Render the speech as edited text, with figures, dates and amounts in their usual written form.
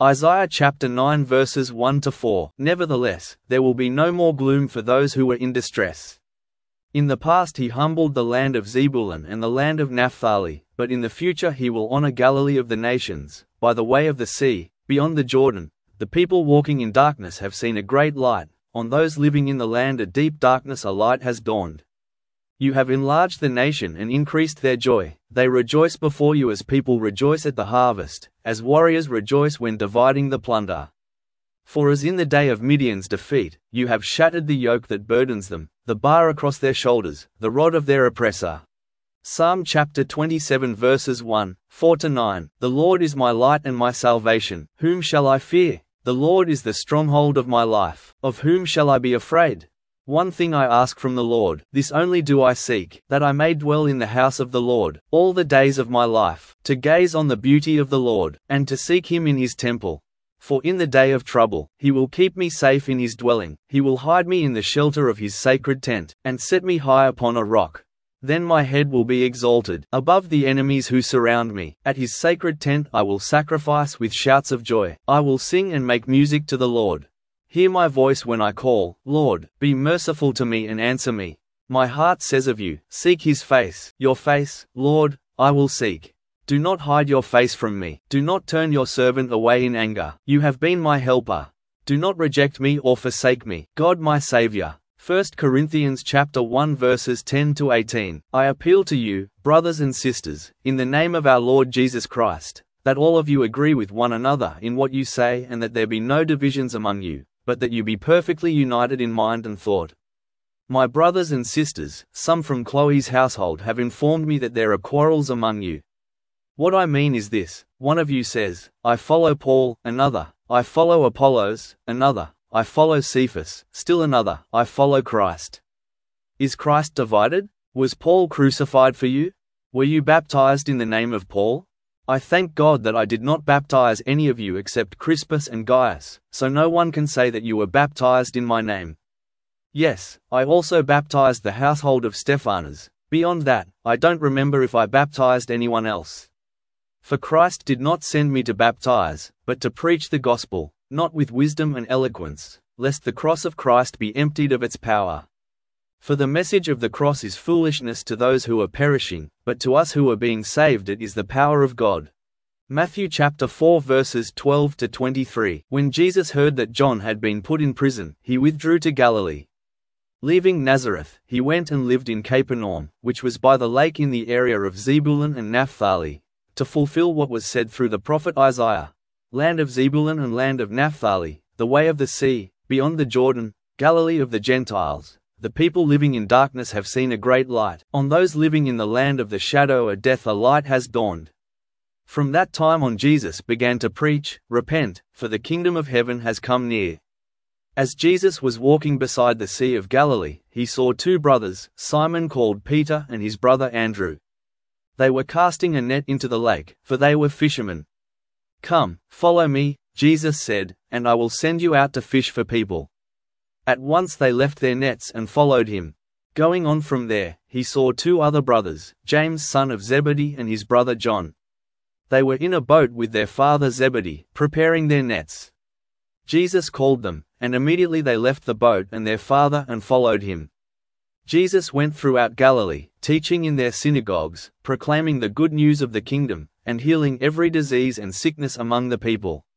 Isaiah chapter 9 verses 1 to 4. Nevertheless, there will be no more gloom for those who were in distress. In the past he humbled the land of Zebulun and the land of Naphtali, but in the future he will honor Galilee of the nations, by the way of the sea, beyond the Jordan. The people walking in darkness have seen a great light, on those living in the land of deep darkness a light has dawned. You have enlarged the nation and increased their joy. They rejoice before you as people rejoice at the harvest, as warriors rejoice when dividing the plunder. For as in the day of Midian's defeat, you have shattered the yoke that burdens them, the bar across their shoulders, the rod of their oppressor. Psalm chapter 27 verses 1, 4–9. The Lord is my light and my salvation, whom shall I fear? The Lord is the stronghold of my life, of whom shall I be afraid? One thing I ask from the Lord, this only do I seek, that I may dwell in the house of the Lord all the days of my life, to gaze on the beauty of the Lord, and to seek him in his temple. For in the day of trouble, he will keep me safe in his dwelling, he will hide me in the shelter of his sacred tent, and set me high upon a rock. Then my head will be exalted above the enemies who surround me. At his sacred tent I will sacrifice with shouts of joy. I will sing and make music to the Lord. Hear my voice when I call, Lord, be merciful to me and answer me. My heart says of you, seek his face. Your face, Lord, I will seek. Do not hide your face from me. Do not turn your servant away in anger. You have been my helper. Do not reject me or forsake me, God my Savior. 1 Corinthians chapter 1 verses 10–18. I appeal to you, brothers and sisters, in the name of our Lord Jesus Christ, that all of you agree with one another in what you say and that there be no divisions among you, but that you be perfectly united in mind and thought. My brothers and sisters, some from Chloe's household have informed me that there are quarrels among you. What I mean is this: one of you says, I follow Paul, another, I follow Apollos, another, I follow Cephas, still another, I follow Christ. Is Christ divided? Was Paul crucified for you? Were you baptized in the name of Paul? I thank God that I did not baptize any of you except Crispus and Gaius, so no one can say that you were baptized in my name. Yes, I also baptized the household of Stephanas. Beyond that, I don't remember if I baptized anyone else. For Christ did not send me to baptize, but to preach the gospel, not with wisdom and eloquence, lest the cross of Christ be emptied of its power. For the message of the cross is foolishness to those who are perishing, but to us who are being saved it is the power of God. Matthew chapter 4 verses 12–23. When Jesus heard that John had been put in prison, he withdrew to Galilee. Leaving Nazareth, he went and lived in Capernaum, which was by the lake in the area of Zebulun and Naphtali, to fulfill what was said through the prophet Isaiah. Land of Zebulun and land of Naphtali, the way of the sea, beyond the Jordan, Galilee of the Gentiles. The people living in darkness have seen a great light. On those living in the land of the shadow of death a light has dawned. From that time on Jesus began to preach, Repent, for the kingdom of heaven has come near. As Jesus was walking beside the Sea of Galilee, he saw two brothers, Simon called Peter and his brother Andrew. They were casting a net into the lake, for they were fishermen. Come, follow me, Jesus said, and I will send you out to fish for people. At once they left their nets and followed him. Going on from there, he saw two other brothers, James son of Zebedee and his brother John. They were in a boat with their father Zebedee, preparing their nets. Jesus called them, and immediately they left the boat and their father and followed him. Jesus went throughout Galilee, teaching in their synagogues, proclaiming the good news of the kingdom, and healing every disease and sickness among the people.